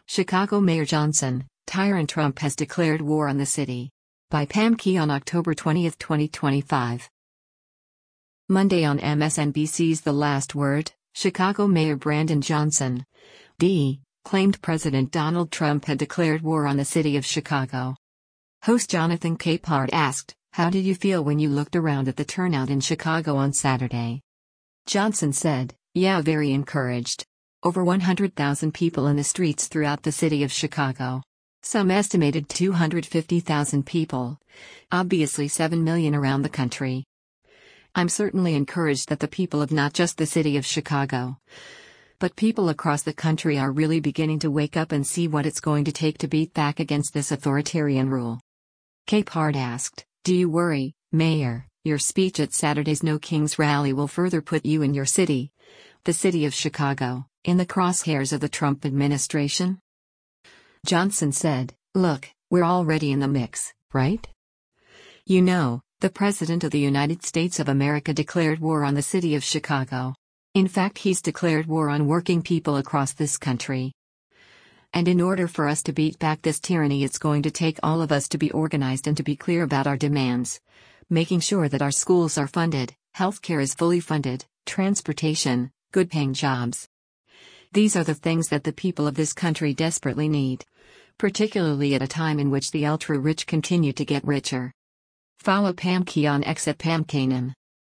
Chicago Mayor Johnson, Tyrant Trump has declared war on the city. By Pam Key on October 20, 2025. Monday on MSNBC's The Last Word, Chicago Mayor Brandon Johnson, D., claimed President Donald Trump had declared war on the city of Chicago. Host Jonathan Capehart asked, "How did you feel when you looked around at the turnout in Chicago on Saturday?" Johnson said, "Yeah, very encouraged. Over 100,000 people in the streets throughout the city of Chicago. Some estimated 250,000 people. Obviously 7 million around the country. I'm certainly encouraged that the people of not just the city of Chicago, but people across the country are really beginning to wake up and see what it's going to take to beat back against this authoritarian rule." Capehart asked, "Do you worry, Mayor, your speech at Saturday's No Kings rally will further put you and your city, the city of Chicago, in the crosshairs of the Trump administration?" Johnson said, "Look, we're already in the mix, right? You know, the President of the United States of America declared war on the city of Chicago. In fact, he's declared war on working people across this country. And in order for us to beat back this tyranny, it's going to take all of us to be organized and to be clear about our demands. Making sure that our schools are funded, healthcare is fully funded, transportation, good-paying jobs. These are the things that the people of this country desperately need, particularly at a time in which the ultra-rich continue to get richer." Follow Pam Key on X at Pam Kanan.